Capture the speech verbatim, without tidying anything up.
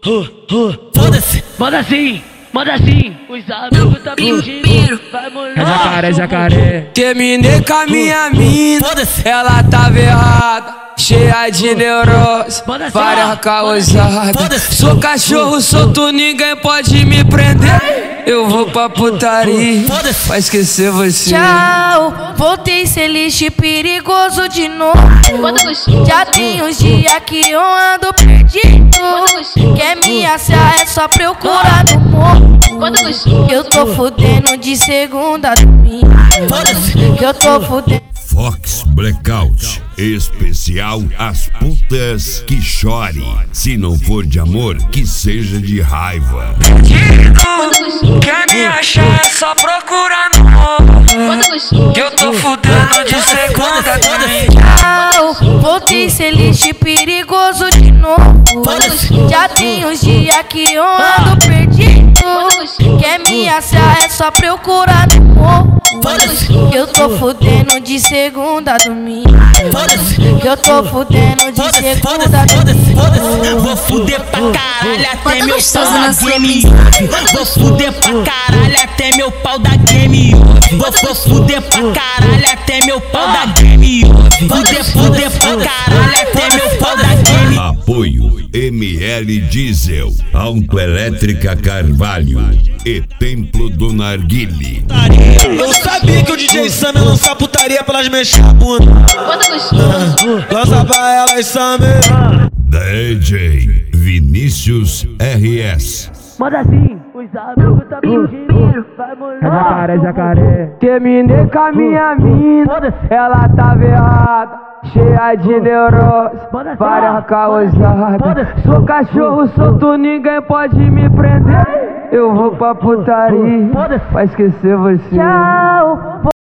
Foda-se, manda assim, manda assim. Os amigos tá pedindo, vai molhar. É jacaré, jacaré. Terminei com a minha mina, ela tava errada, cheia de neurose, várias causadas. Sou cachorro solto, ninguém pode me prender. Eu vou pra putaria pra esquecer você. Tchau, voltei ser lixo perigoso de novo. Já tem uns dias que eu ando perdido. Quer me achar é só procurar no morro. Eu tô fudendo de segunda a domingo. Eu tô fudendo. Fox Blackout, especial As Putas que Chorem. Se não for de amor, que seja de raiva. Quer me achar é só procurar no morro. Eu tô fudendo de segunda a domingo. Voltei ser lixo perigoso de novo. Já tem uns dias que eu ando perdido. Quer me achar é só procurar no morro. Eu tô fudendo de segunda a domingo. Eu tô fudendo de segunda a domingo. Vou fuder pra caralho até meu pau da game. Vou fuder pra caralho até meu pau da game. Vou fuder pra caralho até meu pau da game. Fuder, fuder pra caralho até meu pau da game. Apoio M L Diesel, Autoelétrica Carvalho e Templo do Narguile. Eu sabia que o D J Sam ia lançar putaria pra elas mexer a bunda. Lança pra elas, Sam. D J Vinícius R S. Manda assim, os amigos tá pedindo, vai É molhar. jacaré, jacaré. Terminei com a minha mina, ela tava errada, cheia de neurose, várias causadas. Sou cachorro solto, ninguém pode me prender. Eu vou pra putaria pra esquecer você. Tchau.